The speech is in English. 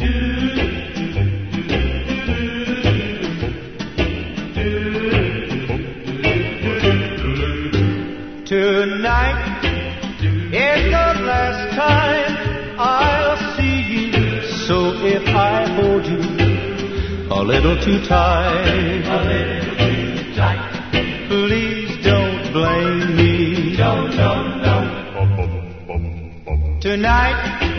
Tonight is the last time I'll see you. So if I hold you a little too tight, please don't blame me. Tonight